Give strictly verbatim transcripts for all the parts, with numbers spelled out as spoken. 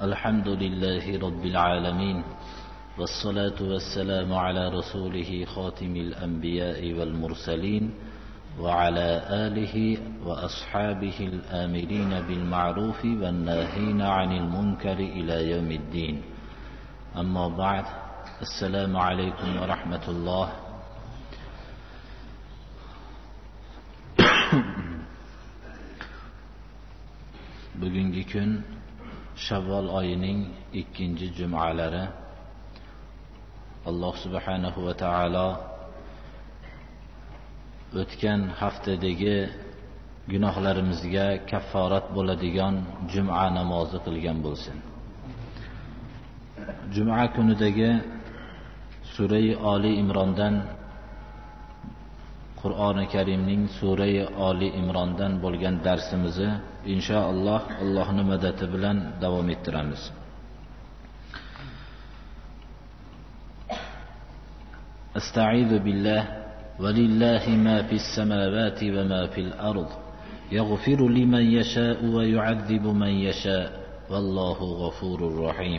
الحمد لله رب العالمين والصلاة والسلام على رسوله خاتم الأنبياء والمرسلين وعلى آله وأصحابه الآمرين بالمعروف والناهين عن المنكر إلى يوم الدين. أما بعد، السلام عليكم ورحمة الله. Bugungi kun Shavvol oyining ikkinchi jumalari. Alloh subhanahu va taolo o'tgan haftadagi gunohlarimizga kafforat bo'ladigan juma namozi qilgan bo'lsin. Juma kunidagi Sura-i Oli Imrondan, Qur'oni Karimning Sura-i Oli Imrondan bo'lgan darsimizni inshaalloh Allohning madadi bilan davom ettiramiz. Astaizu billah ولله ما في السماوات وما في الأرض يغفر لمن يشاء ويعذب من يشاء والله غفور رحيم.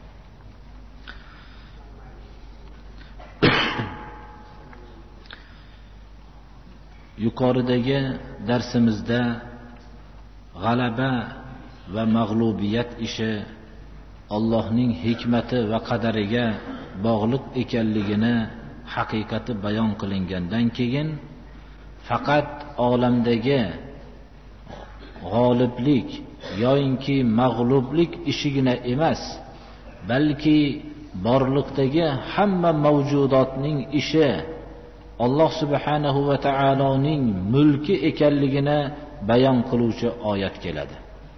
Yuqoridagi darsimizda g'alaba va mag'lubiyat ishi Allohning hikmati va qadariga bog'liq ekanligini haqiqati bayon qilingandan keyin faqat olamdagi g'oliblik yoinki mag'lublik ishigina emas, balki borliqdagi hamma mavjudotning ishi Alloh subhanahu va taoloning mulki ekanligini bayon qiluvchi oyat keladi.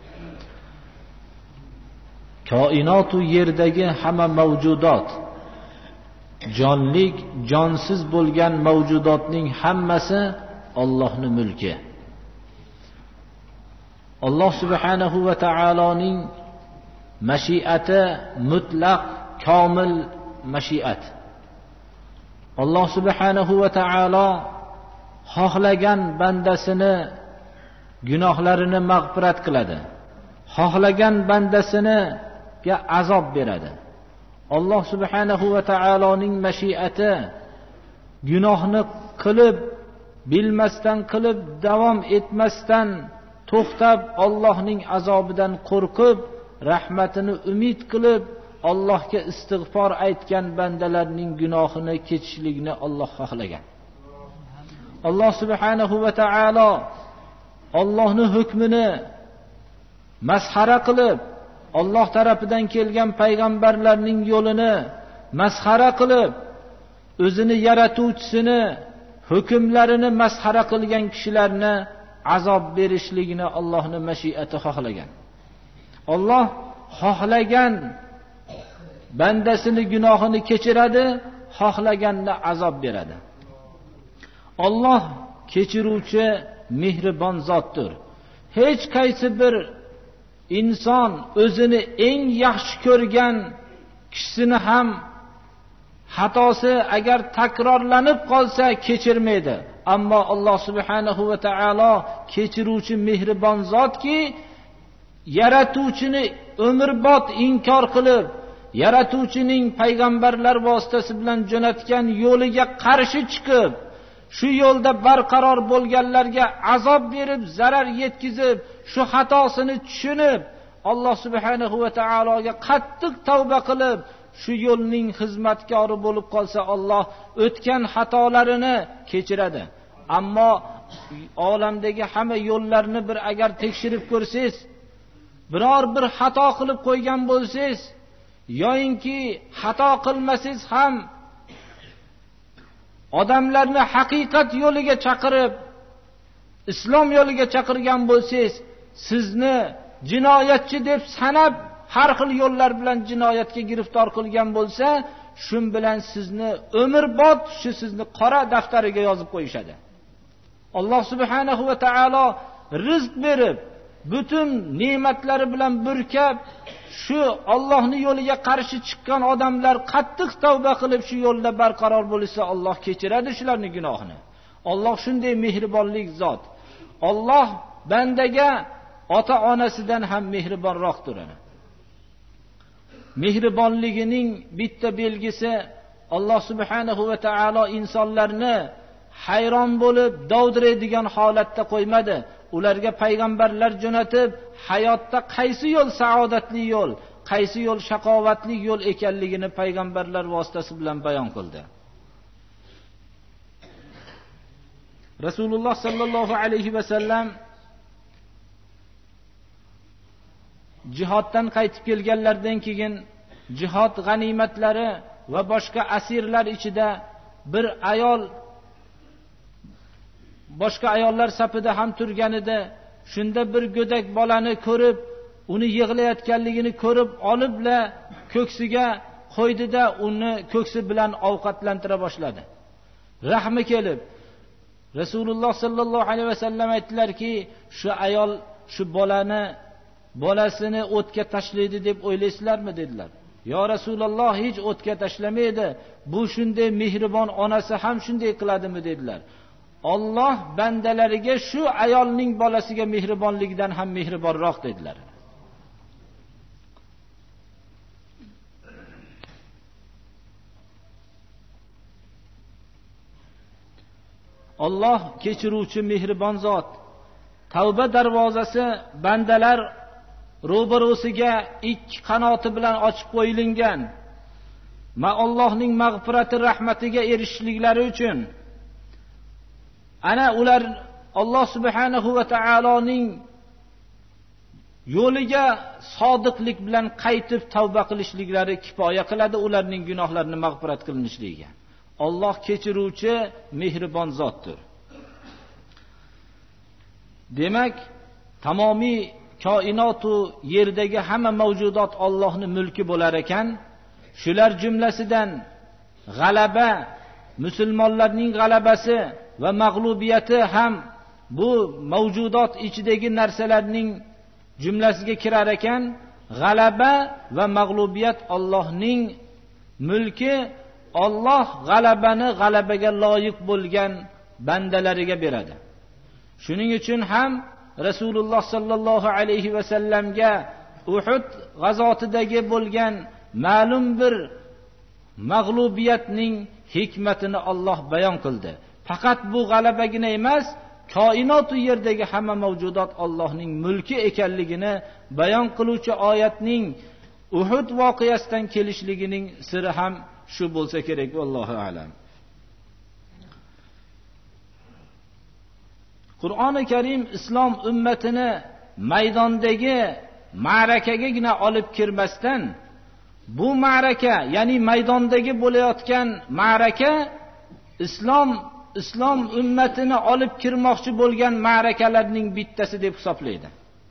Koinotu yerdagi hamma mavjudot, jonlik, jonsiz bo'lgan mavjudotning hammasi Allohning mulki. Alloh subhanahu va taoloning mashiati mutlaq, komil mashiat. Alloh subhanahu va taolo xohlagan bandasini gunohlarini mag'firat qiladi. Xohlagan bandasini ga azob beradi. Alloh subhanahu va taoloning mashiati gunohni qilib, bilmasdan qilib, davom etmasdan to'xtab, Allohning azobidan qo'rqib, rahmatini umid qilib, Allohga istig'for aytgan bandalarning gunohini kechishlikni Alloh xohlagan. Alloh subhanahu va taolo Allohning hukmini masxara qilib, Alloh tarafidan kelgan payg'ambarlarning yo'lini masxara qilib, o'zini yaratuvchisini hukmlarini masxara qilgan kishilarni azob berishligini Allohning mashiati xohlagan. Alloh xohlagan bandasini gunohini kechiradi, xohlaganda azob beradi. Alloh kechiruvchi, mehribon zotdir. Hech qaysi bir inson o'zini eng yaxshi ko'rgan kishisini ham xatosi agar takrorlanib qolsa kechirmaydi. Ammo Alloh subhanahu va taolo kechiruvchi, mehribon zotki, yaratuvchini umrbod inkor qilib, yaratuvchining payg'ambarlar vositasi bilan jo'natgan yo'liga qarshi chiqib, shu yo'lda barqaror bo'lganlarga azob berib, zarar yetkazib, shu xatosini tushunib, Alloh subhanahu va taologa qattiq tavba qilib, shu yo'lning xizmatkori bo'lib qolsa, Alloh o'tgan xatolarini kechiradi. Ammo olamdagi hamma yo'llarni bir agar tekshirib ko'rsangiz, biror bir xato qilib qo'ygan bo'lsangiz, yoyinki xato qilmasangiz ham odamlarni haqiqat yo'liga chaqirib, islom yo'liga chaqirgan bo'lsangiz, sizni jinoyatchi deb sanab, har xil yo'llar bilan jinoyatga giriftor qilgan bo'lsa, shun bilan sizni umrbod shu sizni qora daftariga yozib qo'yishadi. Alloh subhanahu va taolo rizq berib, butun ne'matlari bilan burkab, shu Allohning yo'liga qarshi chiqqan odamlar qattiq tavba qilib shu yo'lda barqaror bo'lsa, Alloh kechiradi shularning gunohini. Alloh shunday mehribonlik zot. Alloh bandaga ota-onasidan ham mehribonroqdir. mehribonligining bitta belgisi Alloh subhanahu va taolo insonlarni hayron bo'lib dovdiraydigan holatda qo'ymadi. Ularga payg'ambarlar jo'natib, hayotda qaysi yo'l saodatli yo'l, qaysi yo'l shaqovatli yo'l ekanligini payg'ambarlar vositasi bilan bayon qildi. Rasululloh sallallohu alayhi va sallam jihoddan qaytib kelganlardan keyin jihod g'animatlari va boshqa asirlar ichida bir ayol boshqa ayollar safida ham turganida, shunda bir go'dak bolani ko'rib, uni yig'layotganligini ko'rib olibla ko'ksiga qo'ydida uni ko'ksi bilan ovqatlantira boshladi. Rahmi kelib Rasululloh sallallohu alayhi va sallam aytdilarki, shu ayol shu bolani bolasini o'tga tashlaydi deb o'ylaysizlarmi dedilar. Yo Rasululloh, hech o'tga tashlamaydi. Bu shunday mehribon onasi ham shunday qiladimi dedilar. Alloh bandalariga shu ayolning bolasiga mehribonligidan ham mehribonroq dedilar. Alloh kechiruvchi mehribon zot. Tavba darvozasi bandalar ro'barosiga ikki qanoti bilan ochib qo'yilgan. Ma Allohning mag'firati, rahmatiga erishishliklari uchun ana ular Alloh subhanahu va taoloning yo'liga sodiqlik bilan qaytib tavba qilishliklari kifoya qiladi ularning gunohlarini mag'firat qilinishligiga. Alloh kechiruvchi, mehribon zotdir. Demak, tamomiy koinotu yerdagi hamma mavjudot Allohning mulki bo'lar ekan, shular jumlasidan g'alaba, musulmonlarning g'alabasi va mag'lubiyati ham bu mavjudot ichidagi narsalarning jumlasiga kirar ekan. G'alaba va mag'lubiyat Allohning mulki. Alloh g'alabani g'alabaga loyiq bo'lgan bandalariga beradi. Shuning uchun ham Rasululloh sallallohu alayhi va sallamga Uhud g'azotidagi bo'lgan ma'lum bir mag'lubiyatning hikmatini Alloh bayon qildi. Faqat bu g'alabagina emas, koinot yerdagi hamma mavjudot Allohning mulki ekanligini bayon qiluvchi oyatning Uhud voqeasidan kelishligining siri ham shu bo'lsa kerak, vallohu a'lam. Qur'oni Karim islom ummatini maydondagi ma'rakagagina olib kirmasdan, bu ma'raka, ya'ni maydondagi bo'layotgan ma'raka islom islom ummatini olib kirmoqchi bo'lgan ma'rakalarning bittasi deb hisoblaydi.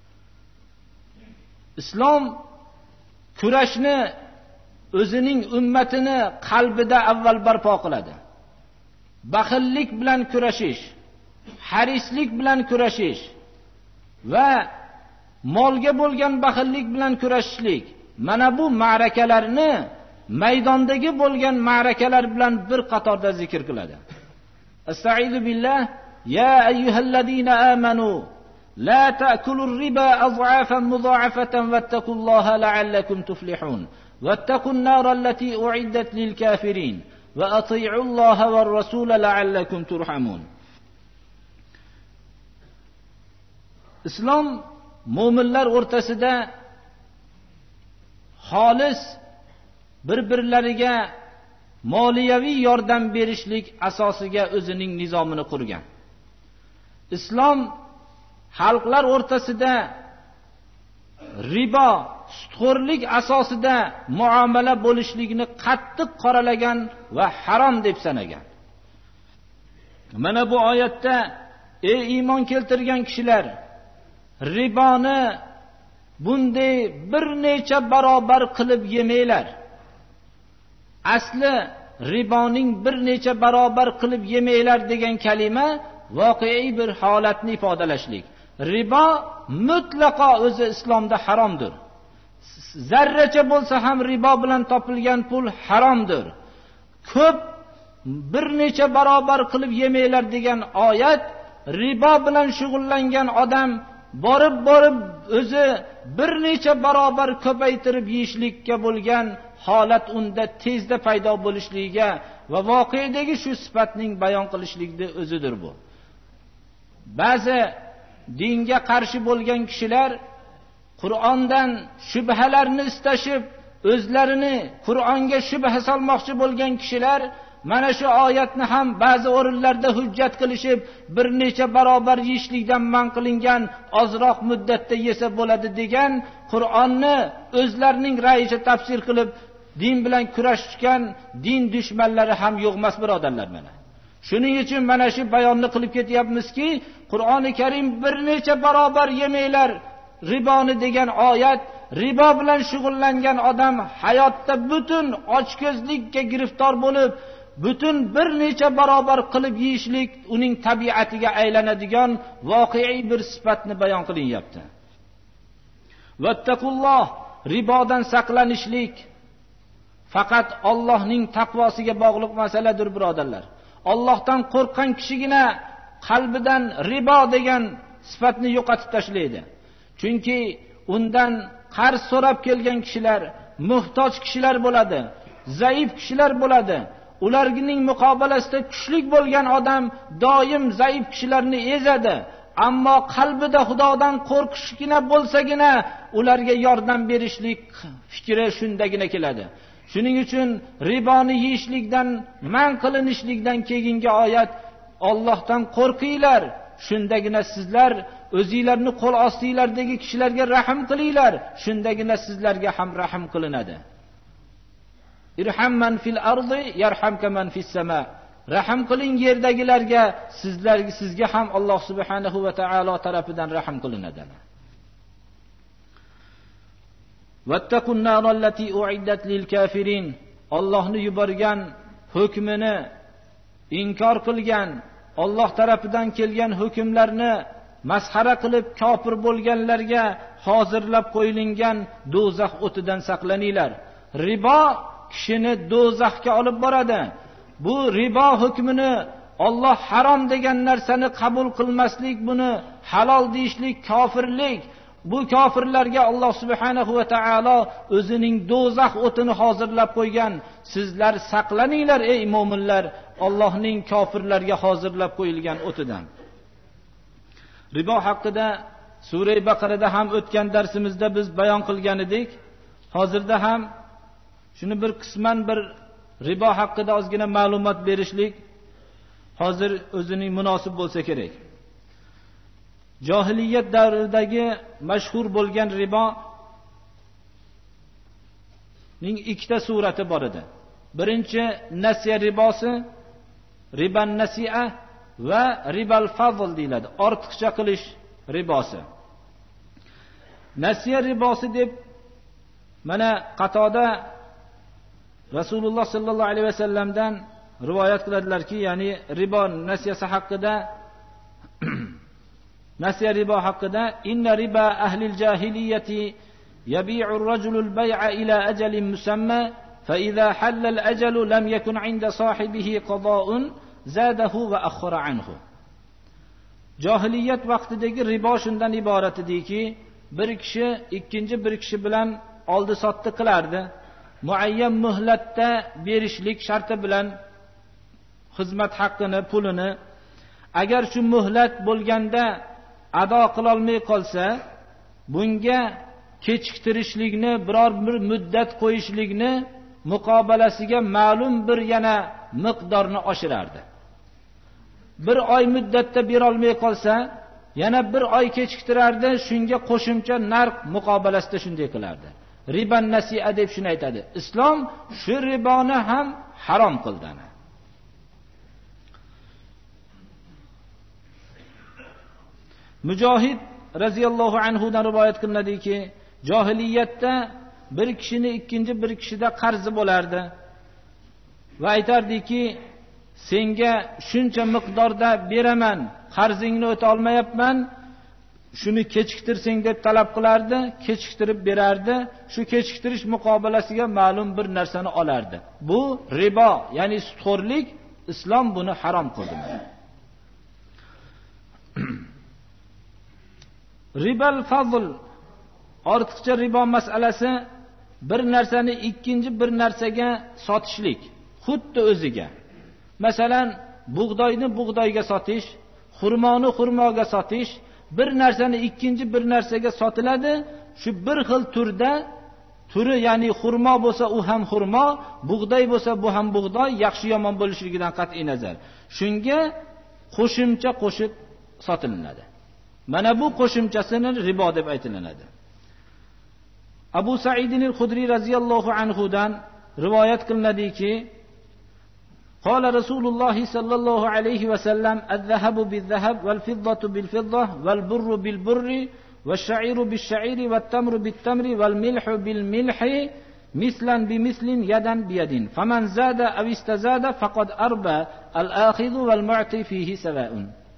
Islom kurashni o'zining ummatini qalbida avval barpo qiladi. Baxillik bilan kurashish, harislik bilan kurashish va molga bo'lgan baxillik bilan kurashishlik. Mana bu ma'rakalarni maydondagi bo'lgan ma'rakalar bilan bir qatorda zikr qiladi. Estaizu billah, ya ayyuhallazina amanu la ta'kulur riba adhafan mudha'afatan wattaqulloha la'allakum tuflihun. واتقوا النار التي أعدت للكافرين وأطيعوا الله والرسول لعلكم ترحمون. Islom mu'minlar o'rtasida xolis bir-birlariga moliyaviy yordam berishlik asosiga o'zining nizomini qurgan. Islom xalqlar o'rtasida ribo, sutxo'rlik asosida muomala bo'lishligini qattiq qoralagan va harom deb sanagan. Mana bu oyatda ey iymon keltirgan kishilar, riboni bunday bir necha barobar qilib yemanglar. Asli riboning bir necha barobar qilib yemanglar degan kalima voqei bir holatni ifodalashlik. Ribo mutlaqo o'zi islomda haromdir. Zarracha bo'lsa ham ribo bilan topilgan pul haromdir. Ko'p bir necha barobar qilib yemanglar degan oyat ribo bilan shug'ullangan odam borib borib o'zi bir necha barobar ko'paytirib yeyishlikka bo'lgan holat unda tezda paydo bo'lishligiga va voqeadagi shu sifatning bayon qilishlikda o'zidir bu. Ba'zi dinga qarshi bo'lgan kishilar Qur'ondan shubhalarni istashib, o'zlarini Qur'onga shubha solmoqchi bo'lgan kishilar mana shu oyatni ham ba'zi o'rinlarda hujjat qilishib, bir necha barobar yeyishlikdan man qilingan, ozroq muddatda yesa bo'ladi degan Qur'onni o'zlarining ra'yicha tafsir qilib, din bilan kurashgan din dushmanlari ham yo'qmas birodarlar mana. Shuning uchun mana shu bayonni qilib ketyapmizki, Qur'oni Karim bir necha barobar yemanglar riboni degan oyat, ribo bilan shug'ullangan odam hayotda butun ochko'zlikka giriftor bo'lib, butun bir necha barobar qilib yeyishlik uning tabiatiga aylanadigan voqei bir sifatni bayon qilinyapti. Vattaqulloh, ribodan saqlanishlik faqat Allohning taqvosiga bog'liq masaladir birodarlar. Allohdan qo'rqqan kishigina qalbidan ribo degan sifatni yo'qotib tashlaydi. Chunki undan qarz so'rab kelgan kishilar muhtoj kishilar bo'ladi, zaif kishilar bo'ladi. Ularning muqobalasida kuchli bo'lgan odam doim zaif kishilarni ezadi. Ammo qalbida Xudodan qo'rqishgina bo'lsagina ularga yordam berishlik fikri shundagina keladi. Shuning uchun riboni yeyishlikdan man qilinishlikdan keyingi oyat Allohdan qo'rqinglar, shundagina sizlar o'zingizlarni qo'l ostinglardagi kishilarga rahim qilinglar, shundagina sizlarga ham rahim qilinadi. Irhamman fil ardi yarhamka man fis sama. Rahim qiling yerdagilarga, sizlarga sizga ham Alloh subhanahu va taolo tarafidan rahim qilinadi. Vattaqun narallati uiddat lil kafirin. Allohni yuborgan hukmini inkor qilgan, Alloh tarafidan kelgan hukmlarni masxara qilib kofir bo'lganlarga hozirlab qo'yilgan do'zax o'tidan saqlaninglar. Ribo kishini do'zaxga olib boradi. Bu ribo hukmini Alloh harom degan narsani qabul qilmaslik, buni halol deyishlik kofirlik. Bu kofirlarga Alloh subhanahu va taolo o'zining do'zax o'tini hozirlab qo'ygan. Sizlar saqlaninglar ey mu'minlar, Allohning kofirlarga hozirlab qo'yilgan o'tidan. Ribo haqida Sura Baqarada ham o'tgan darsimizda biz bayon qilgan edik. Hozirda ham shuni bir qisman bir ribo haqida ozgina ma'lumot berishlik hozir o'zining munosib bo'lsa kerak. Jahiliyat davridagi mashhur bo'lgan ribo ning ikkita surati bor edi. Birinchi nasiya ribosi, riban nasi'a va ribal fazl deyiladi. Ortiqcha qilish ribosi. Nasiya ribosi deb mana Qatoda Rasululloh sallallohu alayhi vasallamdan rivoyat qiladilarki, ya'ni ribo nasiyasi haqida nasiya ribo haqida inna riba ahli al-jahiliyyati yabi'u ar-rajulu al-bay'a ila ajalin musamma fa idha halla al-ajalu lam yakun 'inda sahibihi qada'un zadahu va akhkhara anhu. Jahiliyat vaqtidagi ribo shundan iborat ediki, bir kishi ikkinchi bir kishi bilan oldi sotdi qilardi. Muayyan muhlatda berishlik sharti bilan xizmat haqqini, pulini, agar shu muhlat bo'lganda ado qila olmay qolsa, bunga kechiktirishlikni, biror bir muddat qo'yishlikni muqobalasiga ma'lum bir yana miqdorni oshirardi. Bir oy muddatda bera olmay qolsa, yana bir oy kechiktirardi, shunga qo'shimcha narx muqobalasida shunday qilardi. Riban nasi'a deb shuni aytadi. Islom shu riboni ham harom qildi. Mujohid raziyallohu anhu dan rivoyat qilinadiki, jahiliyatda bir kishini ikkinchi bir kishida qarzi bo'lardi va aytardiki, senga shuncha miqdorda beraman, qarzingni o'ta olmayapman, shuni kechiktirsang deb talab qilardi, kechiktirib berardi, shu kechiktirish muqobalasiga ma'lum bir narsani olardi. Bu ribo, ya'ni sutxo'rlik. Islom buni harom qildi. Ribal fazl, ortiqcha ribo masalasi bir narsani ikkinchi bir narsaga sotishlik, xuddi o'ziga. Masalan, bug'doyni bug'doyga sotish, xurmoni xurmoga sotish, bir narsani ikkinchi bir narsaga sotiladi. Shu bir xil turda, turi ya'ni xurmo bo'lsa u ham xurmo, bug'doy bo'lsa bu ham bug'doy, yaxshi yomon bo'lishligidan qat'i nazar. Shunga qo'shimcha qo'shib sotilinadi. Mana bu qo'shimchasini ribo deb aytilinadi. Abu Sa'id al-Khudri radhiyallohu anhu dan rivoyat qilinadiki, قال رسول الله صلى الله عليه وسلم الذهب بالذهب والفضة بالفضة والبر بالبر والشعير بالشعير والتمر بالتمر والملح بالملح مثلا بمثل يدا بيد فمن زاد أو استزاد فقد أربى الآخذ والمعطي فيه سواء.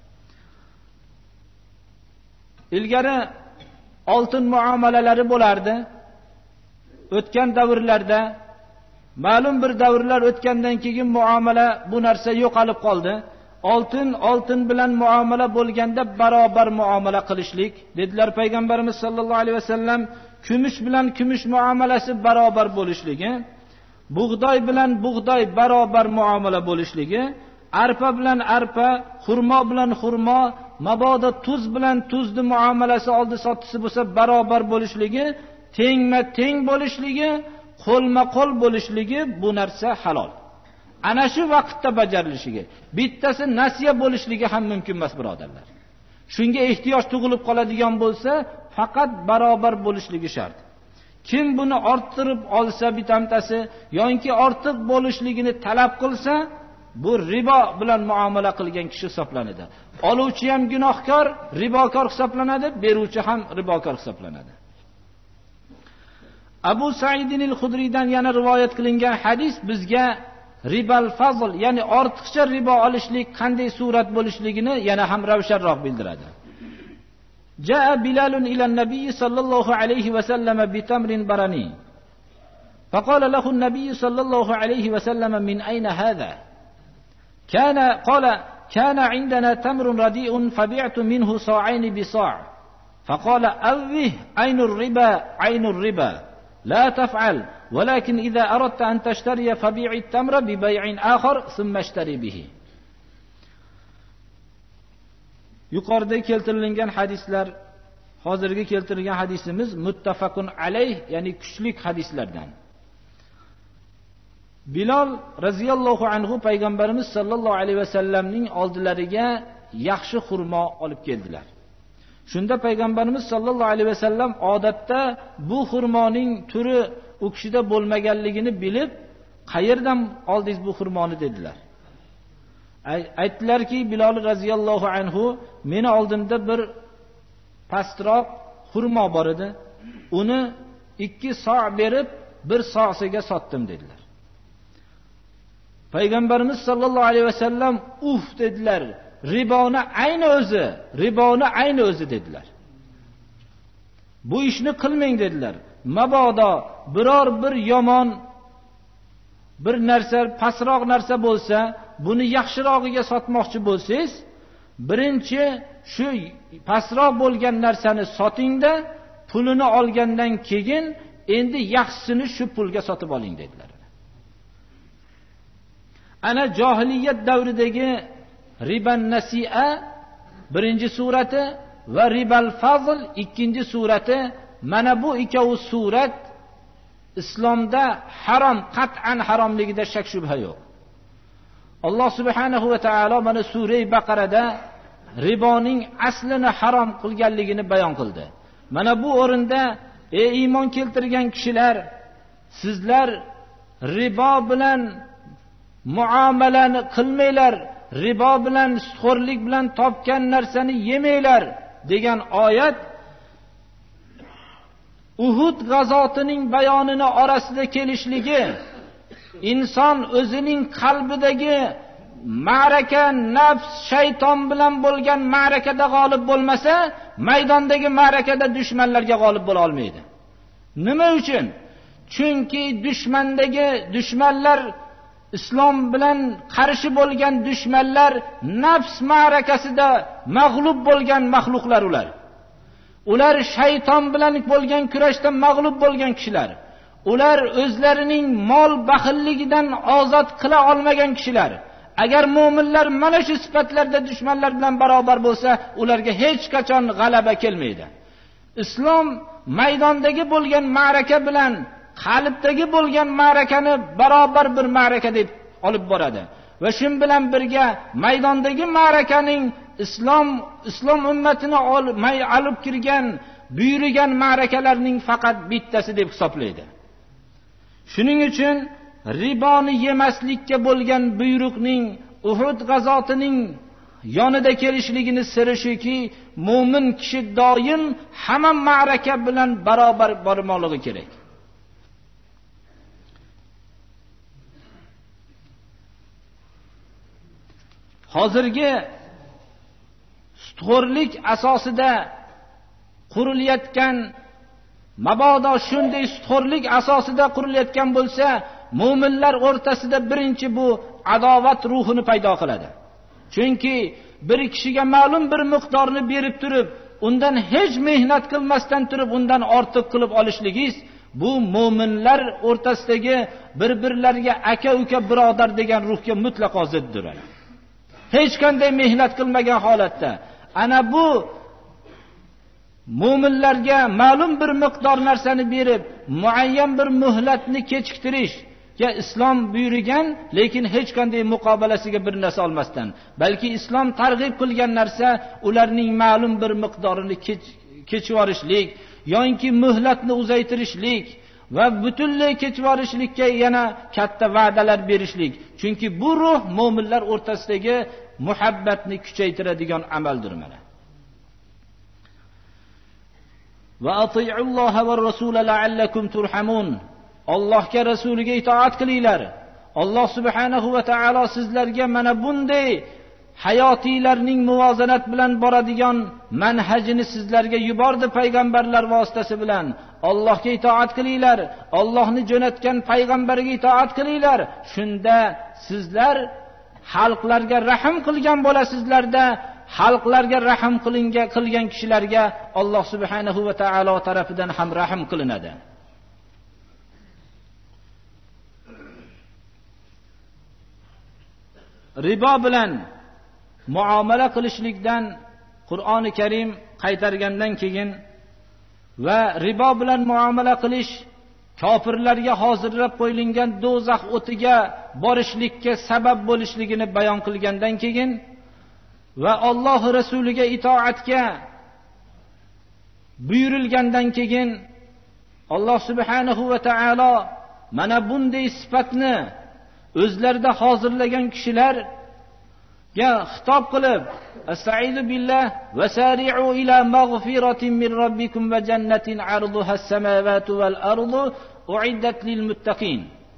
ilgari oltin muomalalari bo'lardi. O'tgan davrlarda ma'lum bir davrlar o'tgandan keyin muomala bu narsa yo'qolib qoldi. Oltin oltin bilan muomala bo'lganda barobar muomala qilishlik dedilar payg'ambarimiz sollallohu alayhi vasallam. Kumush bilan kumush muomalasi barobar bo'lishligi, bug'doy bilan bug'doy barobar muomala bo'lishligi, arpa bilan arpa, xurmo bilan xurmo, mabodo tuz bilan tuzni muomalasi oldi sotisi bo'lsa barobar bo'lishligi, tengma teng bo'lishligi, qo'lma qo'l bo'lishligi, bu narsa halol. Ana shu vaqtda bajarilishligi, bittasi nasiya bo'lishligi ham mumkin emas, birodarlar. Shunga ehtiyoj tug'ilib qoladigan bo'lsa, faqat barobar bo'lishligi shart. Kim buni orttirib olsa bitamtasi yoki ortiq bo'lishligini talab qilsa, bu ribo bilan muomala qilgan kishi hisoblanadi. Oluvchi ham gunohkor, ribokor hisoblanadi, beruvchi ham ribokor hisoblanadi. Abu Sa'id al-Khudridan yana rivoyat qilingan hadis bizga ribal fazl, ya'ni ortiqcha ribo olishlik qanday surat bo'lishligini yana ham ravshanroq bildiradi. Jaa Bilalun ila an-nabiy sallallohu alayhi va sallam bi tamrin barani. Faqala lahu an-nabiy sallallohu alayhi va sallam min ayna hadha? Kana qala kana indana tamrun radi'un fabi'tu minhu sa'ayn bi sa'. Faqala awih aynur riba aynur riba. لا تفعل ولكن إذا أردت أن تشتري فبيع التمر ببيع آخر ثم اشتري به. Yuqorida keltirilgan hadislar, hozirgi keltirilgan hadisimiz muttafaqun alayh, ya'ni kuchlik hadislardan. Bilal radhiyallohu anhu payg'ambarimiz sollallohu alayhi vasallamning oldilariga yaxshi xurmo olib keldilar. Shunda payg'ambarimiz sollallohu alayhi vasallam odatda bu xurmoning turi u kishida bo'lmaganligini bilib, qayerdan oldingiz bu xurmoni dedilar. Aytdilarki, Bilal radhiyallohu anhu, meni oldimda bir pastroq xurmo bor edi. Uni ikki so' berib, bir so'siga sotdim dedilar. Payg'ambarimiz sollallohu alayhi vasallam uf dedilar. Riboni ayni o'zi, riboni ayni o'zi dedilar. Bu ishni qilmang dedilar. Mabodo biror bir yomon bir narsa, pastroq narsa bo'lsa, buni yaxshirog'iga sotmoqchi bo'lsangiz, birinchi shu pastroq bo'lgan narsani sotingda, pulini olgandan keyin endi yaxshisini shu pulga sotib oling dedilar. Ana jahiliyat davridagi riban nasi'a birinchi surati va ribal fazl ikkinchi surati, mana bu ikkovi surat islomda harom, qat'an haromligida shak shubha yo'q. Alloh subhanahu va taolo mana sura Baqarada riboning aslini harom qilganligini bayon qildi. Mana bu o'rinda ey iymon keltirgan kishilar, sizlar ribo bilan muomalani qilmanglar, ribo bilan sixo'rlik bilan topgan narsani yemanglar degan oyat Uhud g'azotining bayonini orasida kelishligi, inson o'zining qalbidagi ma'raka, nafs, shayton bilan bo'lgan ma'rakada g'olib bo'lmasa, maydondagi ma'rakada dushmanlarga g'olib bo'la olmaydi. Nima uchun? Chunki dushmandagi dushmanlar, islom bilan qarshi bo'lgan dushmanlar nafs ma'rakasida mag'lub bo'lgan mahluqlar ular. Ular shayton bilan bo'lgan kurashda mag'lub bo'lgan kishilar. Ular o'zlarining mol baxilligidan ozod qila olmagan kishilar. Agar mu'minlar mana shu sifatlarda dushmanlar bilan barobar bo'lsa, ularga hech qachon g'alaba kelmaydi. Islom maydondagi bo'lgan ma'raka bilan qalbdagi bo'lgan ma'rakani barobar bir ma'raka deb olib boradi. Va shun bilan birga maydondagi ma'rakaning islom islom ummatini olib kirgan, buyurgan ma'rakalarning faqat bittasi deb hisoblaydi. Shuning uchun riboni yemaslikka bo'lgan buyruqning Uhud g'azotining yonida kelishligini siri shuki, mu'min kishi doim hamma ma'raka bilan barobar bormoqligi kerak. Hozirgi sutxo'rlik asosida qurilayotgan, mabodo shunday sutxo'rlik asosida qurilayotgan bo'lsa, mu'minlar o'rtasida birinchi bu adovat ruhini paydo qiladi. Chunki bir kishiga ma'lum bir miqdorni berib turib, undan hech mehnat qilmasdan turib, undan ortiq qilib olishligingiz, bu mu'minlar o'rtasidagi bir-birlariga aka-uka, birodar degan ruhga mutlaqo ziddir. Hech qanday mehnat qilmagan holatda ana bu mu'minlarga ma'lum bir miqdor narsani berib, muayyan bir muhlatni kechiktirish ya islom buyurgan, lekin hech qanday muqobalasiga bir narsa olmasdan, balki islom targ'ib qilgan narsa ularning ma'lum bir miqdorini kechvorishlik yoki muhlatni uzaytirishlik va butunlay kechvorishlikka yana katta va'dalar berishlik. Chunki bu ruh mu'minlar o'rtasidagi muhabbatni kuchaytiradigan amaldir mana. Va ati'ulloha va rasula la'allakum turhamun. Allohga, rasuliga itoat qilinglar. Alloh subhanahu va taolo sizlarga mana bunday hayotiylarning muvozanat bilan boradigan manhajini sizlarga yubordi payg'ambarlar vositasi bilan. Allohga itoat qilinglar, Allohni jo'natgan payg'ambariga itoat qilinglar. Shunda sizlar xalqlarga rahim qilgan bo'lasizlarda, xalqlarga rahim qilingan qilgan kishilarga Alloh subhanahu va taolo tarafidan ham rahim qilinadi. Ribo bilan muomala qilishlikdan Qur'oni Karim qaytargandan keyin va ribo bilan muomala qilish kofirlarga hozirlab qo'yilgan do'zax o'tiga borishlikka sabab bo'lishligini bayon qilgandan keyin va Alloh rasuliga itoatga buyurilgandan keyin Alloh subhanahu va taolo mana bunday sifatni o'zlarida hozirlagan kishilar ga xitob qilib, Astaizu billah va sari'u ila maghfiratin min robbikum va jannatin 'arduha as-samawati wal ardu u'iddat lil muttaqin.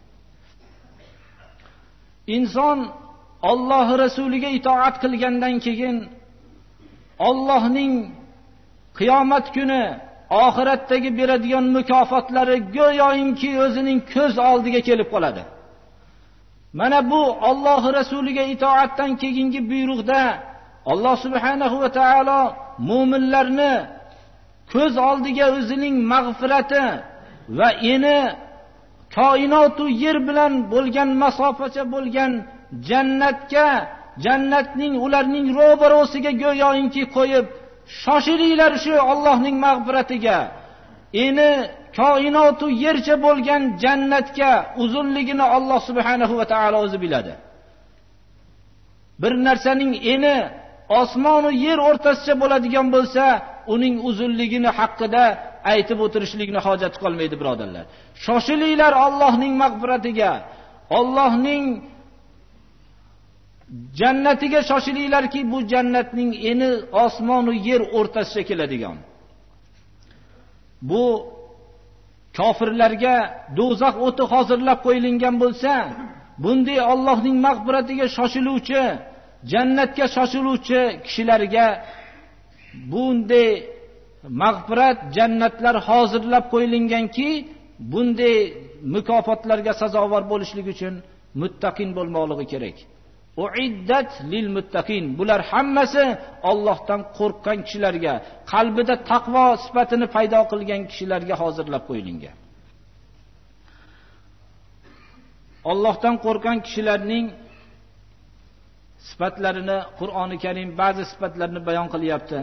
Inson Alloh rasuliga itoat qilgandan keyin Allohning qiyomat kuni oxiratdagi beradigan mukofotlari go'yoki o'zining ko'z oldiga kelib qoladi. Mana bu Alloh rasuliga itoatdan keyingi buyruqda Alloh subhanahu va taolo mu'minlarni ko'z oldiga o'zining mag'firati va eni koinot u yer bilan bo'lgan masofacha bo'lgan jannatga, jannatning ularning ro'barosiga go'yoki qo'yib, shoshilinglar shu Allohning mag'firatiga. Eni koinot u yercha bo'lgan jannatga uzunligini Alloh subhanahu va taolo o'zi biladi. Bir narsaning eni osmon va yer o'rtasicha bo'ladigan bo'lsa, uning uzunligini haqida aytib o'tirishlikni hojati qolmaydi, birodarlar. Shoshilinglar Allohning mag'firatiga, Allohning jannatiga shoshilinglarki, bu jannatning eni osmon va yer o'rtasicha keladigan. Bu kofirlarga do'zax o'ti hozirlab qo'yilgan bo'lsa, bunday Allohning mag'firatiga shoshiluvchi, jannatga shoshiluvchi kishilarga bunday mag'firat, jannatlar hozirlab qo'yilganki, bunday mukofotlarga sazovor bo'lishlik uchun muttaqin bo'lmoqligi kerak. uiddat lil muttaqin. Bular hammasi Allohdan qo'rqgan kishilarga, qalbida taqvo sifatini paydo qilgan kishilarga hozirlab qo'yilgan. Allohdan qo'rqgan kishilarning sifatlarini Qur'oni Karim ba'zi sifatlarini bayon qilyapti.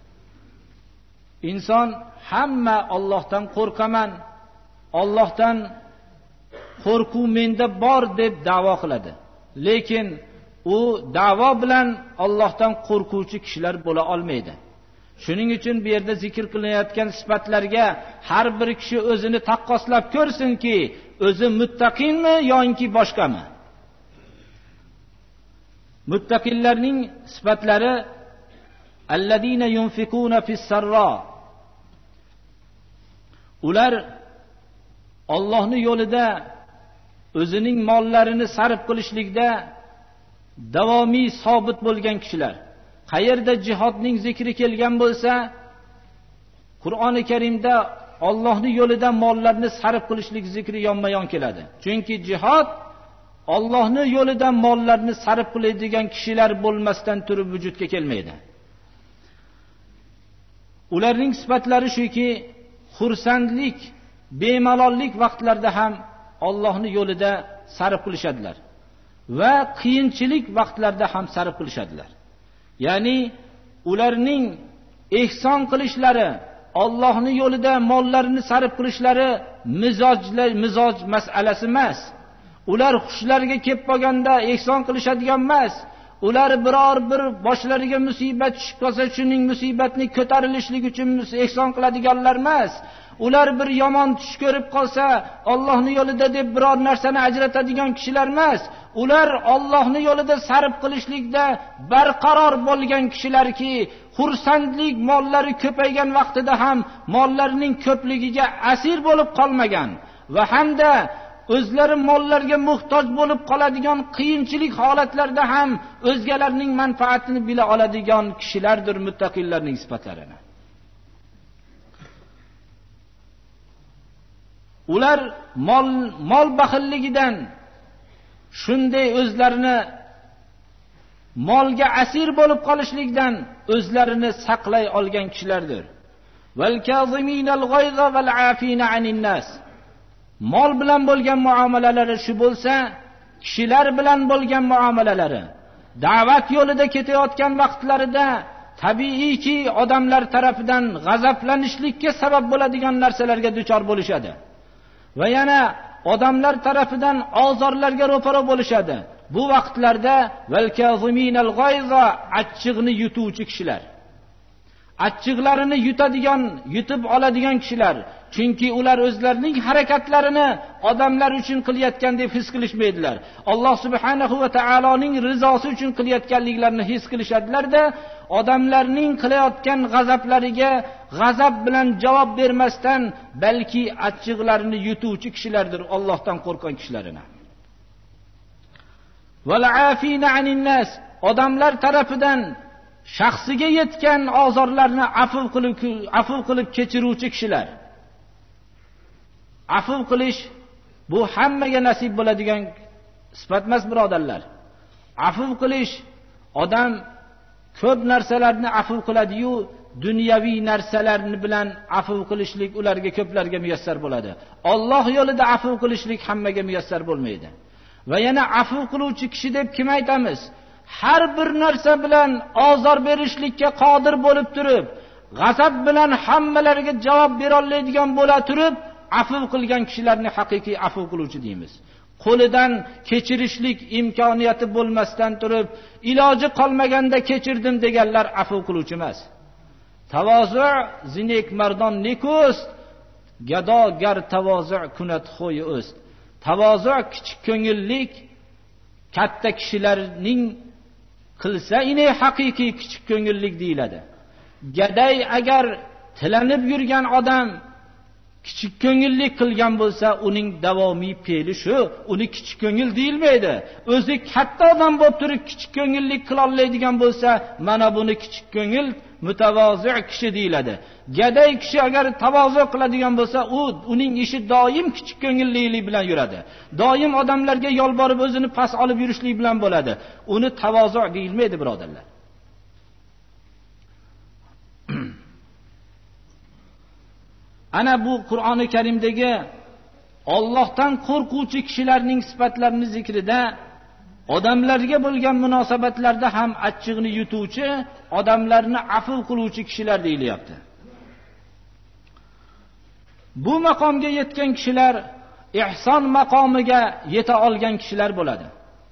Inson hamma Allohdan qo'rqaman, Allohdan qo'rquv menda bor deb da'vo qiladi. Lekin u da'vo bilan Allohdan qo'rquvchi kishilar bo'la olmaydi. Shuning uchun bu yerda zikr qilinayotgan sifatlarga har bir kishi o'zini taqqoslab ko'rsinki, o'zi muttaqinmi yoki boshqami? Muttaqillarning sifatlari alladina yunfikuna fis-sarra. Ular Allohning yo'lida o'zining mollarini sarf qilishlikda davomiy sobit bo'lgan kishilar. Qayerda jihodning zikri kelgan bo'lsa, Qur'oni Karimda Allohning yo'lida mollarni sarf qilishlik zikri yonma-yon keladi. Chunki jihod Allohning yo'lida mollarni sarf qiladigan kishilar bo'lmasdan turib vujudga kelmaydi. Ularning sifatlari shuki, xursandlik, bemalollik vaqtlarda ham Allohning yo'lida sarf qilishadilar va qiyinchilik vaqtlarda ham sarf qilishadilar. Ya'ni ularning ehson qilishlari, Allohning yo'lida mollarini sarf qilishlari mizojlar mizoj masalasi emas. Ular xushlarga kelib qolganda ehson qilishadigan emas. Ular biror bir boshlariga musibat tushib qolsa, shuning musibatni ko'tarilishlik uchun ehson qiladiganlar emas. Ular bir yomon tush ko'rib qolsa, Allohning yo'lida deb biror narsani ajratadigan kishilar emas. Ular Allohning yo'lida sarf qilishlikda barqaror bo'lgan kishilarki, xursandlik mollari ko'paygan vaqtida ham mollarining ko'pligiga asir bo'lib qolmagan va hamda o'zlari mollarga muhtoj bo'lib qoladigan qiyinchilik holatlarda ham o'zgalarning manfaatini bila oladigan kishilardir muttaqillarning sifatlari. Ular mol mol baxilligidan shunday o'zlarini molga asir bo'lib qolishlikdan o'zlarini saqlay olgan kishilardir. Val kaziminal g'ayza val afina anin nas. Mol bilan bo'lgan muomalalari shu bo'lsa, kishilar bilan bo'lgan muomalalari, da'vat yo'lida ketayotgan vaqtlarida tabiiyki odamlar tarafidan g'azablanishlikka sabab bo'ladigan narsalarga duchor bo'lishadi. Va yana odamlar tarafidan ozorlarga ro'para bo'lishadi. Bu vaqtlarda val kaziminal g'ayza, achchig'ni yutuvchi kishilar. Achchiqlarini yutadigan, yutib oladigan kishilar. Chunki ular o'zlarining harakatlarini odamlar uchun qilayotgan deb his qilishmaydilar. Alloh subhanahu va taoloning rizosi uchun qilayotganliklarini his qilishadilar-da, odamlarning qilayotgan g'azablariga g'azab bilan javob bermasdan, balki achchiqlarini yutuvchi kishilardir, Allohdan qo'rqgan kishilarina. Val afina anin nas, odamlar tarafidan shaxsiga yetgan ozorlarni afv qilib afv qilib kechiruvchi kishilar. Afv qilish bu hammaga nasib bo'ladigan sifat emas, birodarlar. Afv qilish, odam ko'p narsalarni afv qiladi-yu, dunyoviy narsalarni bilan afv qilishlik ularga ko'plarga muyassar bo'ladi. Alloh yo'lida afv qilishlik hammaga muyassar bo'lmaydi. Va yana afv qiluvchi kishi deb kim aytamiz? Har bir narsa bilan ozor berishlikka qodir bo'lib turib, g'azab bilan hammalariga javob bera oladigan bo'la turib, afv qilgan kishilarni haqiqiy afv qiluvchi deymiz. Qo'lidan kechirishlik imkoniyati bo'lmasdan turib, iloji qolmaganda kechirdim deganlar afv qiluvchi emas. Tavozu zinek mardon neko'st, gado gar tavozu kunat xo'yi o'st. Tavozu kichik ko'ngillik katta kishilarning qilsa ine haqiqiy kichik ko'ngillik deyiladi. Gaday agar tilanib yurgan odam kichik ko'ngillik qilgan bo'lsa, uning davomiy fe'li shu, uni kichik ko'ngil deyilmaydi. O'zi katta odam bo'lib turib kichik ko'ngillik qila oladigan bo'lsa, mana buni kichik ko'ngil mutavozi' kishi deyiladi. Gaday kishi agar tavozu qiladigan bo'lsa, u uning ishi doim kichik ko'ngillilik bilan yuradi. Doim odamlarga yolborib o'zini past olib yurishlik bilan bo'ladi. Uni tavozu' deyilmaydi, birodarlar. Ana bu Qur'oni Karimdagi Allohdan qo'rquvchi kishilarning sifatlarini zikrida odamlarga bo'lgan munosabatlarda ham achchig'ini yutuvchi, odamlarni afv qiluvchi kishilar deyilyapti. Bu maqomga yetgan kishilar ihson maqomiga yeta olgan kishilar bo'ladi.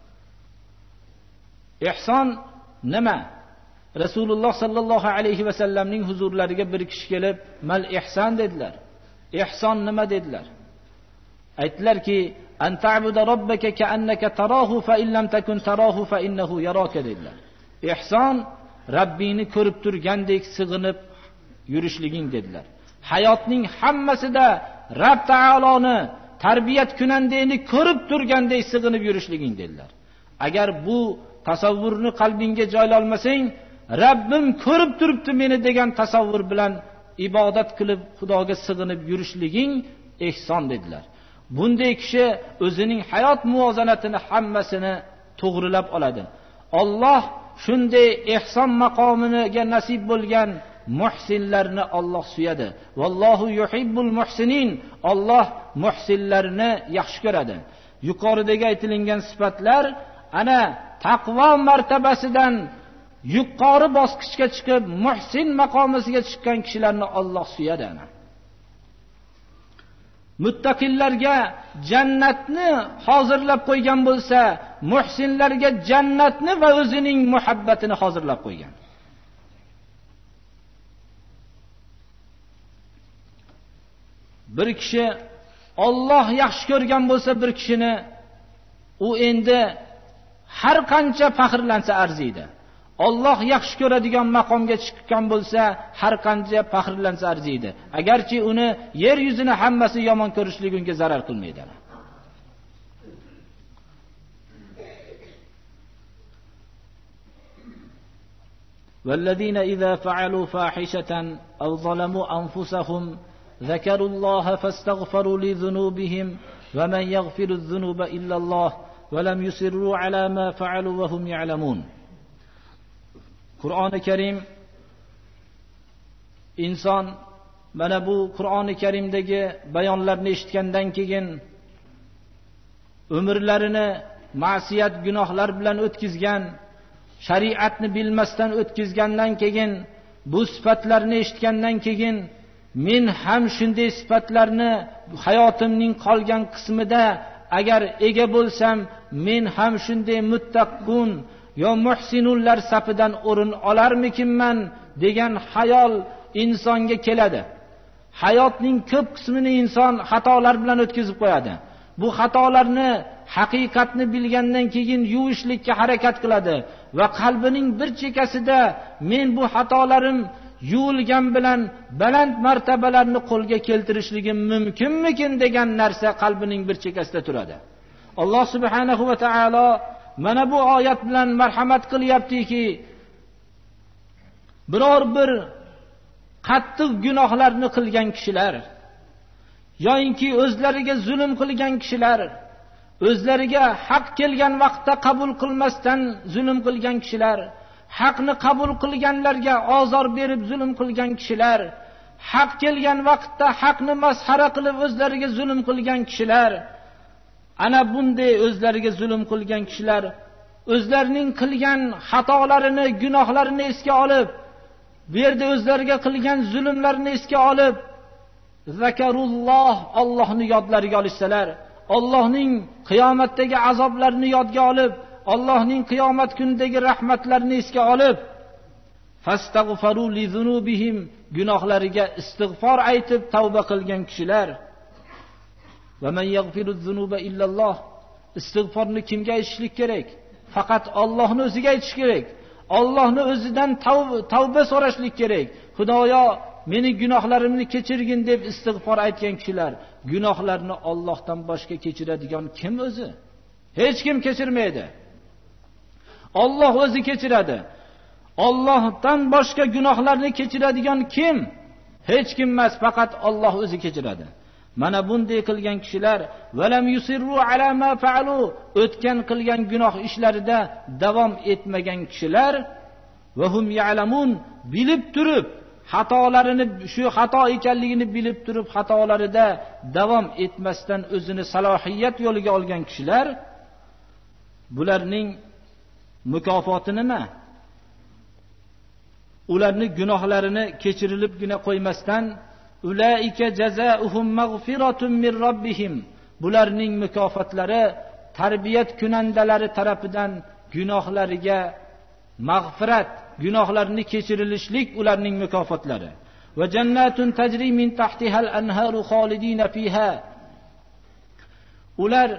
Ihson nima? Rasululloh sallallohu alayhi va sallamning huzurlariga bir kishi kelib, "Mal ihson" dedilar. Ihson nima dedilar? Aytdilarki, "An ta'budu robbaka ka'annaka tarahu fa in lam takun tarahu fa innahu yaraka" dedilar. Ihson Rabbini ko'rib turgandek sig'inib yurishliging dedilar. Hayotning hammasida Rabb taoloni tarbiyat kunandeni ko'rib turgandek sig'inib yurishliging dedilar. Agar bu tasavvurni qalbingga joylolmasang, Rabbim ko'rib turibdi meni degan tasavvur bilan ibodat qilib Xudoga sig'inib yurishliging ihson dedilar. Bunday kishi o'zining hayot muvozanatini hammasini to'g'rilab oladi. Alloh shunday ihson maqomiga nasib bo'lgan muhsinlarni Alloh suyadi. Vallohu yuhibbul muhsinin. Alloh muhsinlarni yaxshi ko'radi. Yuqoridagi aytilgan sifatlar ana taqvo martabasidan yuqori bosqichga chiqib muhsin maqomisiga chiqqan kishilarni Alloh suyadi. Ana muttaqillarga jannatni hozirlab qo'ygan bo'lsa, muhsinlarga jannatni va o'zining muhabbatini hozirlab qo'ygan. Bir kishi Alloh yaxshi ko'rgan bo'lsa bir kishini, u endi har qancha faxrlansa arziydi. Alloh yaxshi ko'radigan maqomga chiqqan bo'lsa, har qancha faxrlansa arziydi. Agarchi uni yer yuzini hammasi yomon ko'rishligi unga zarar qilmaydi. والذين إذا فعلوا فاحشة أو ظلموا أنفسهم ذكروا الله فاستغفروا لذنوبهم ومن يغفر الذنوب إلا الله ولم يصروا على ما فعلوا وهم يعلمون. Qur'oni Karim inson mana bu Qur'oni Karimdagi bayonlarni eshitgandan keyin umrlarini ma'siyat gunohlar bilan o'tkazgan, shariatni bilmasdan o'tkazgandan keyin bu sifatlarni eshitgandan keyin men ham shunday sifatlarni hayotimning qolgan qismida agar ega bo'lsam, men ham shunday muttaqun yo muhsinullar safidan o'rin olarmikinman degan xayol insonga keladi. Hayotning ko'p qismini inson xatolar bilan o'tkazib qo'yadi. Bu xatolarni haqiqatni bilgandan keyin yuvishlikka harakat qiladi va qalbining bir chekkasida men bu xatolarim yuvilgan bilan baland martabalarni qo'lga keltirishligim mumkinmikin degan narsa qalbining bir chekkasida turadi. Alloh subhanahu va taolo mana bu oyat bilan marhamat qilyaptiki, biror bir qattiq gunohlarni qilgan kishilar yoinki o'zlariga zulm qilgan kishilar, o'zlariga haq kelgan vaqtda qabul qilmasdan zulm qilgan kishilar, haqni qabul qilganlarga ozor berib zulm qilgan kishilar, haq kelgan vaqtda haqni masxara qilib o'zlariga zulm qilgan kishilar, ana bunday o'zlariga zulm qilgan kishilar o'zlarining qilgan xatolarini, gunohlarini esga olib, bu yerda o'zlariga qilgan zulmlarni esga olib, zakarulloh, Allohni yodlariga olishsalar, Allohning qiyomatdagi azoblarini yodga olib, Allohning qiyomat kunidagi rahmatlarini esga olib, fastagfaru li zunubihim, gunohlariga istig'for aytib tavba qilgan kishilar. Va man yaghfiru zunuba illalloh, istig'forni kimga aytishlik kerak? Faqat Allohning o'ziga aytish kerak. Allohning o'zidan tavba so'rashlik kerak. Xudoyo, meni gunohlarimni kechirgin deb istig'for aytgan kishilar, gunohlarni Allohdan boshqa kechiradigan kim o'zi? Hech kim kechirmaydi. Alloh o'zi kechiradi. Allohdan boshqa gunohlarni kechiradigan kim? Hech kim emas, faqat Alloh o'zi kechiradi. Mana bunday qilgan kishilar valam yusirru ala ma fa'alu, o'tgan qilgan gunoh ishlarida davom etmagan kishilar va hum ya'lamun, bilib turib xatolarini, shu xato ekanligini bilib turib xatolarida davom etmasdan o'zini salohiyat yo'liga olgan kishilar, bularning mukofoti nima? Ularni gunohlarini kechirilibgina qo'ymasdan ulaika jazaohum mag'firatun min robbihim, bularning mukofotlari tarbiyat kunandalari tarafidan gunohlariga mag'firat, gunohlarini kechirilishlik ularning mukofotlari. Va jannatun tajri min tahtiha al-anharu khalidina fiha, ular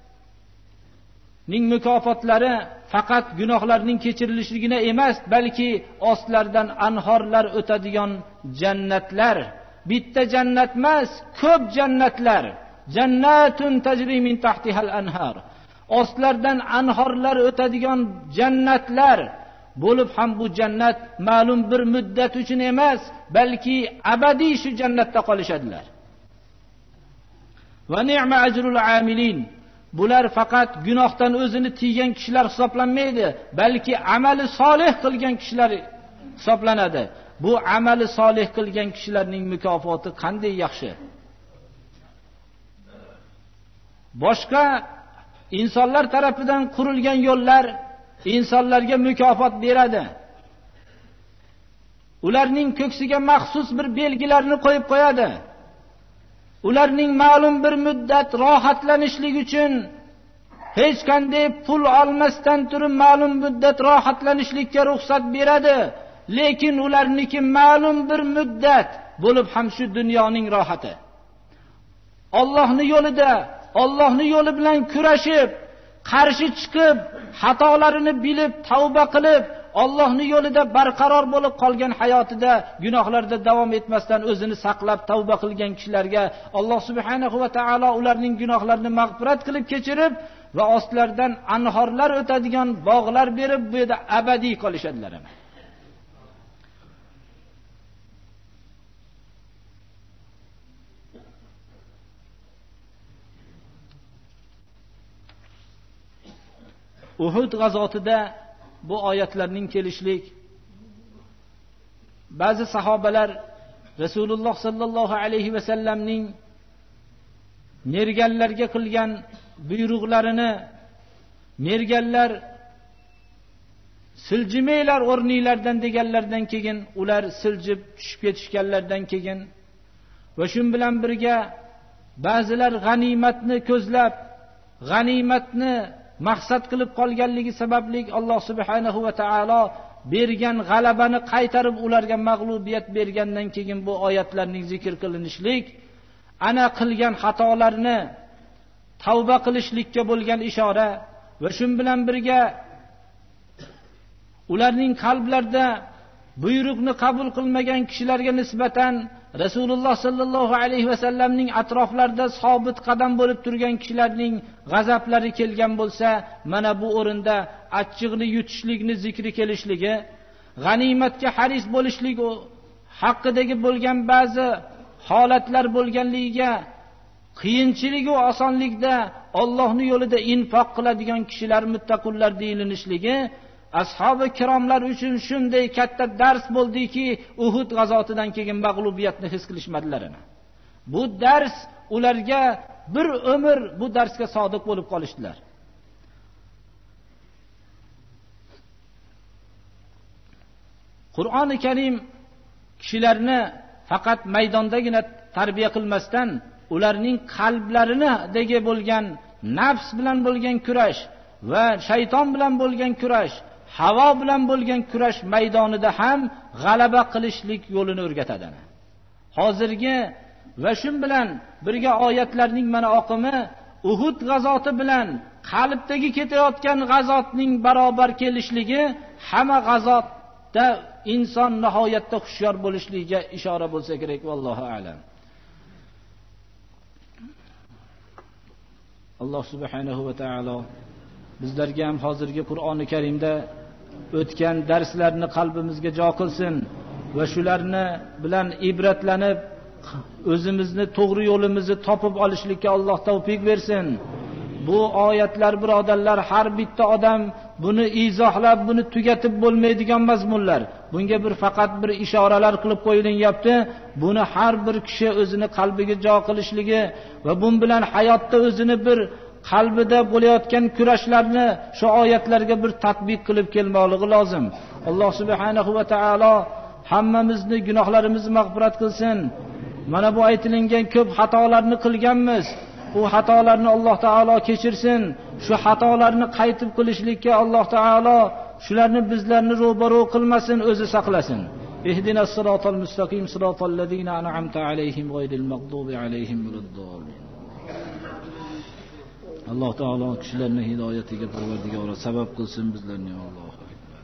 ning mukofotlari faqat gunohlarning kechirilishligina emas, balki ostlaridan anhorlar o'tadigan jannatlar. Bitta jannat emas, ko'p jannatlar. Jannatun tajri min tahtiha al-anhar, ostlaridan anhorlar o'tadigan jannatlar bo'lib ham bu jannat ma'lum bir muddat uchun emas, balki abadiy shu jannatda qolishadilar. Va ni'ma ajrul amilin, bular faqat gunohdan o'zini tiygan kishilar hisoblanmaydi, balki amali solih qilgan kishilar hisoblanadi. Bu amali solih qilgan kishilarning mukofoti qanday yaxshi. Boshqa insonlar tarafidan qurilgan yo'llar insonlarga mukofot beradi. Ularning ko'ksiga maxsus bir belgilarni qo'yib qo'yadi. Ularning ma'lum bir muddat rohatlanishlik uchun hech qanday pul olmasdan turib ma'lum muddat rohatlanishlikka ruxsat beradi. Lekin ularniki ma'lum bir muddat bo'lib ham shu dunyoning rohati. Allohning yo'lida, Allohning yo'li bilan kurashib, qarshi chiqib, xatolarini bilib, tavba qilib, Allohning yo'lida barqaror bo'lib qolgan hayotida gunohlarda davom etmasdan o'zini saqlab tavba qilgan kishilarga Alloh subhanahu va taolo ularning gunohlarini mag'firat qilib kechirib va ostlaridan anhorlar o'tadigan bog'lar berib, bu yerda abadiy qolishadilar. Uhud g'azotida bu oyatlarning kelishlik, ba'zi sahobalar Rasululloh sallallohu alayhi va sallamning merganlarga qilgan buyruqlarini, merganlar siljimanglar o'rninglardan deganlardan keyin ular siljib tushib ketishganlardan keyin va shun bilan birga ba'zilar g'animatni ko'zlab, g'animatni maqsad qilib qolganligi sababli Alloh subhanahu va taolo bergan g'alabani qaytarib ularga mag'lubiyat bergandan keyin bu oyatlarning zikr qilinishlik, ana qilgan xatolarni tavba qilishlikka bo'lgan ishora va shun bilan birga ularning qalblarida buyruqni qabul qilmagan kishilarga nisbatan Rasululloh sallallohu alayhi va sallamning atroflarida sobit qadam bo'lib turgan kishilarning g'azablari kelgan bo'lsa, mana bu o'rinda achchiqni yutishlikni zikri kelishligi, g'animatga haris bo'lishligi haqidagi bo'lgan ba'zi holatlar bo'lganligiga, qiyinchiligi va osonlikda Allohning yo'lida infoq qiladigan kishilar muttaqullar deyilishligi ashabi kiromlar uchun shunday katta dars bo'ldiki, Uhud g'azotidan keyin mag'lubiyatni his qilishmadilar. Bu dars ularga bir umr bu darsga sodiq bo'lib qolishdilar. Qur'oni Karim kishilarni faqat maydondagina tarbiya qilmasdan, ularning qalblarini dege bo'lgan nafs bilan bo'lgan kurash va shayton bilan bo'lgan kurash, havo bilan bo'lgan kurash maydonida ham g'alaba qilishlik yo'lini o'rgatadi. Hozirgi va shun bilan birga oyatlarning mana oqimi Uhud g'azoti bilan qalbdagi ketayotgan g'azotning barobar kelishligi hamma g'azotda inson nihoyatda hushyor bo'lishligiga ishora bo'lsa kerak. Vallohu a'lam. Alloh subhanahu va taolo bizlarga ham hozirgi Qur'oni Karimda o'tgan darslarni qalbimizga jo qilsin va shularni bilan ibratlanib o'zimizni to'g'ri yo'limizni topib olishlikka Alloh tavfiq bersin. Bu oyatlar birodarlar, har bitta odam buni izohlab, buni tugatib bo'lmaydigan mazmunlar. Bunga bir faqat bir ishoralar qilib qo'yilyapti. Buni har bir kishi o'zini qalbiga jo qilishligi va bun bilan hayotda o'zini bir qalbida bo'layotgan kurashlarni shu oyatlarga bir tatbiq qilib kelmoqligi lozim. Alloh subhanahu va taolo hammamizni gunohlarimizni mag'firat qilsin. Mana bu aytilgan ko'p xatolarni qilganmiz. Bu xatolarni Alloh taolo kechirsin. Shu xatolarni qaytib qilishlikka Alloh taolo shularni bizlarni ro'baro qilmasin, o'zi saqlasin. Ihdinas siratal mustaqim siratal ladzina an'amta alayhim g'ayril maghdubi alayhim waladdallin. Alloh taolo kishilarning hidoyatiga Parvardigori sabab qilsin bizlarni. Allohu akbar.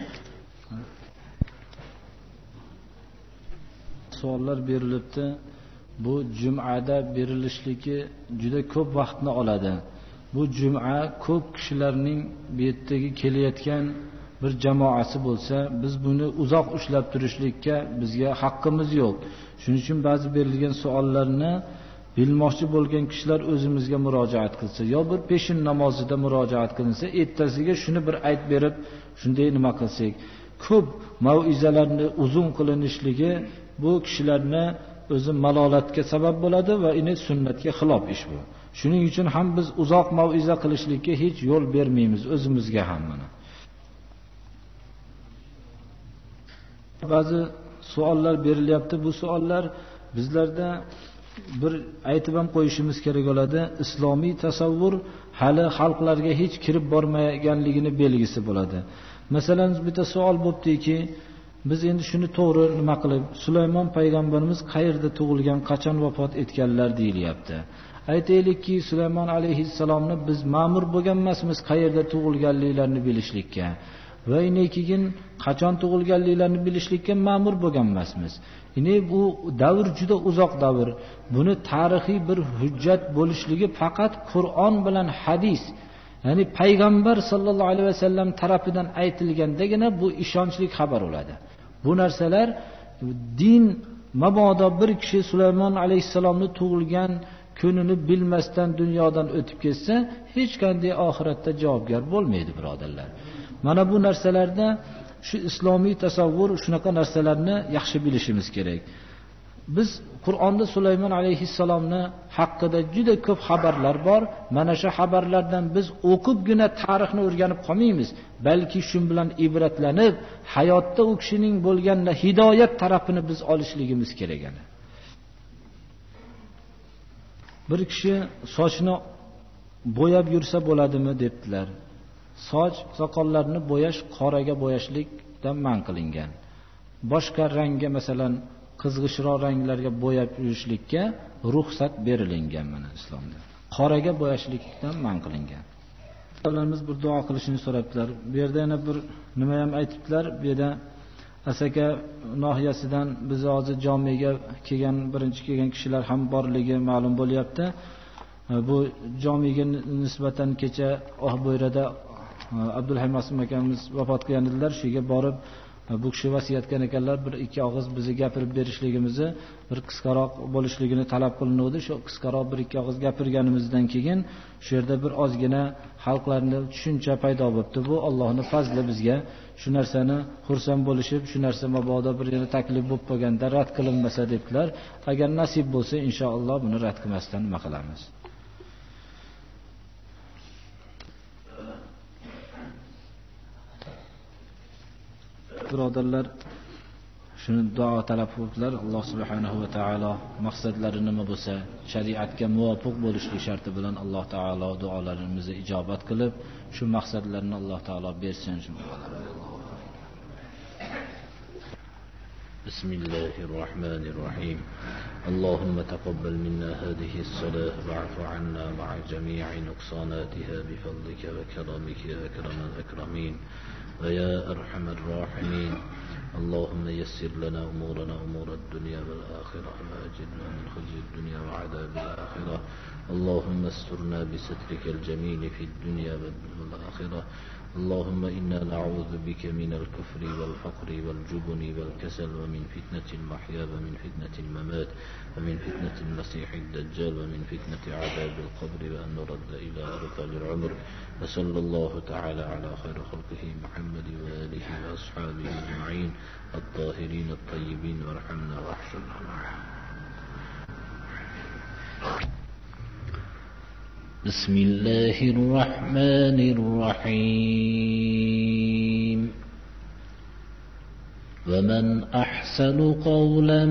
Savollar berilibdi. Bu jumada berilishligi juda ko'p vaqtni oladi. Bu juma ko'p kishilarning bu yerdagi kelayotgan bir jamoasi bo'lsa, biz buni uzoq ushlab turishlikka bizga haqqimiz yo'q. Shuning uchun ba'zi berilgan savollarni bilmoqchi bo'lgan kishilar o'zimizga murojaat qilsa, yo bir peshin namozida murojaat qilinsa, ertasiga shuni bir aytib berib, shunday nima qilsak, ko'p mauizalarni uzun qilinishligi bu kishilarni o'zi malolatga sabab bo'ladi va ini sunnatga xilof ish bu. Shuning uchun ham biz uzoq mauiza qilishlikka hech yo'l bermaymiz o'zimizga ham mana. Ba'zi savollar berilyapti. Bu savollar bizlarda bir aytib ham qo'yishimiz kerak bo'ladi. Islomiy tasavvur hali xalqlarga hech kirib bormaganligini belgisi bo'ladi. Masalan, bitta savol bo'ptiki, biz endi shuni to'g'ri nima qilib, Sulaymon payg'ambarimiz qayerda tug'ilgan, qachon vafot etganlar deyilyapti. Aytaylikki, Sulaymon alayhissalomni biz ma'mur bo'lgan emasmiz qayerda tug'ilganliklarini bilishlikka. Va keyin qachon tug'ilganliklarini bilishlikka ma'mur bo'lgan emasmiz. Yine bu davr juda uzoq davr. Buni tarixiy bir hujjat bo'lishligi faqat Qur'on bilan hadis, ya'ni payg'ambar sallallohu alayhi vasallam tarafidan aytilgandagina bu ishonchli xabar bo'ladi. Bu narsalar din mabodo bir kishi Sulaymon alayhissalomni tug'ilgan kunini bilmasdan dunyodan o'tib ketsa, hech qanday oxiratda javobgar bo'lmaydi, birodarlar. Mana bu narsalarda shu islomiy tasavvur shunaqa narsalarni yaxshi bilishimiz kerak. Biz Qur'onda Sulaymon alayhissalomni haqida juda ko'p xabarlar bor. Mana shu xabarlardan biz o'qibgina tarixni o'rganib qolmaymiz, balki shu bilan ibratlanib, hayotda u kishining bo'lgan hidoyat tarafini biz olishligimiz kerak. Bir kishi sochni bo'yab yursa bo'ladimi debdilar. Soch soqollarni bo'yash, qoraga bo'yashlikdan man qilingan. Boshqa rangga, masalan, qizg'ishroq ranglarga bo'yab yurishlikka ruxsat berilgan mana islomda. Qoraga bo'yashlikdan man qilingan. Ularimiz bir duo qilishini so'rabdilar. Bu yerda yana bir nima ham aytibdilar. Bu yerda Asaka nohiyasidan biz hozir jomiga kelgan, birinchi kelgan kishilar ham borligi ma'lum bo'lyapti. Bu jomiga nisbatan kecha Ohbo'yrada Abdulhaym Asim akamiz vafot qilgan edilar. Shu yerga borib bu kishi vasiyat qilgan ekanlar, bir ikki og'iz bizni gapirib berishligimizni, bir qisqaroq bo'lishligini talab qilinadi. Shu qisqaroq bir ikki og'iz gapirganimizdan keyin shu yerda bir ozgina xalqlarning tushuncha paydo bo'libdi. Bu Allohning fazli bizga. Shu narsani xursand bo'lishib, shu narsa mabodo bir yana taklif bo'lib qolganda rad qilinmasa debdilar. Agar nasib bo'lsa, inshaalloh buni rad qilmasdan nima qilamiz. Birodarlar, shuni duo talab qildilar. Alloh subhanahu va taolo maqsadlari nima bo'lsa, shariatga muvofiq bo'lishlik sharti bilan Alloh taolo duolarimizni ijobat qilib, shu maqsadlarni Alloh taolo bersin. Bismillahirrahmanirrahim. Allahumma taqabbal minna hadhihi as-salah wa'fu 'anna ma'a jami'i nuqsanatiha bi fadlika wa karamika ya akramal akramin. ويا أرحم الراحمين اللهم يسر لنا أمورنا أمور الدنيا والآخرة وأجرنا من خزي الدنيا وعذاب الآخرة اللهم استرنا بسترك الجميل في الدنيا والآخرة. اللهم إنا نعوذ بك من الكفر والفقر والجبن والكسل ومن فتنة المحيا ومن فتنة الممات ومن فتنة المسيح الدجال ومن فتنة عذاب القبر وأن نرد إلى أرذل العمر. وصلى الله تعالى على خير خلقه محمد وآله وأصحابه أجمعين الطاهرين الطيبين وارحمنا واحشرنا معهم. بسم الله الرحمن الرحيم. ومن أحسن قولا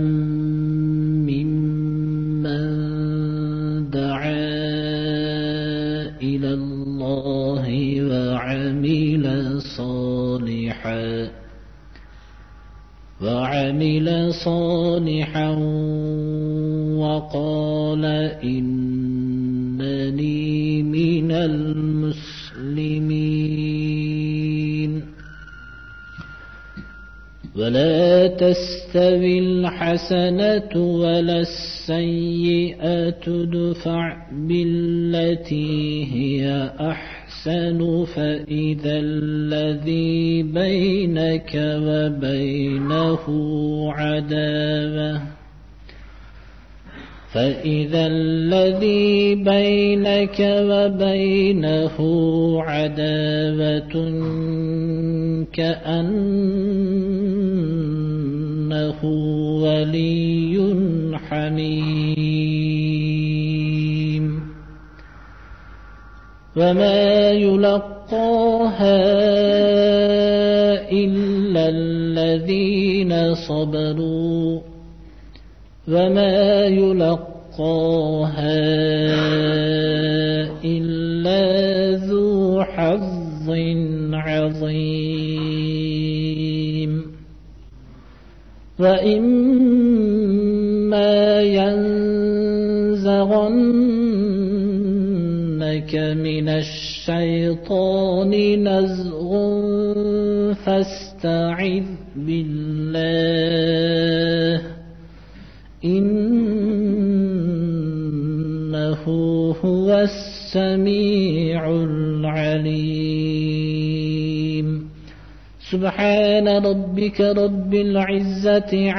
ممن دعا إلى الله وعمل صالحا وعمل صالحا وقال إنني من المسلمين. ولا تستوي الحسنة ولا السيئة ادفع بالتي هي أحسن فإذا الذي بينك وبينه عداوة فإذا الذي بينك وبينه عداوة كأنه ولي حميم. وما يلقاها إلا الذين صبروا وما يلقاها إلا ذو حظ عظيم. وإما ينزغنك من الشيطان نزغ فاستعذ بالله إنه هو السميع العليم. سبحان ربك رب العزة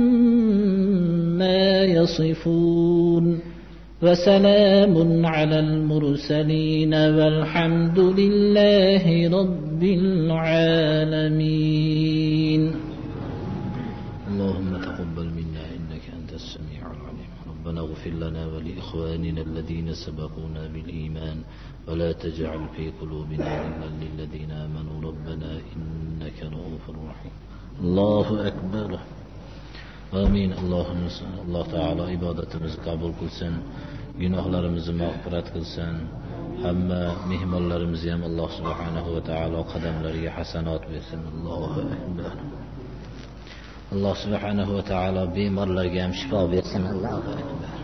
عما يصفون وسلام على المرسلين والحمد لله رب العالمين. اللهم تقبل منا إنك أنت السميع العليم. ربنا اغفر لنا ولإخواننا الذين سبقونا بالإيمان ولا تجعل في قلوبنا غلا للذين آمنوا ربنا إنك رؤوف رحيم. الله أكبر. آمين. اللهم Allah Teala ibadetimizi kabul kılsın, günahlarımızı mağfiret kılsın, hamma mehmonlarimizni ham Alloh subhanahu va taolo qadamlariga hasanat bersin. Allohu akbar. Alloh subhanahu va taolo bemorlarga ham shifo bersin. Allohu akbar.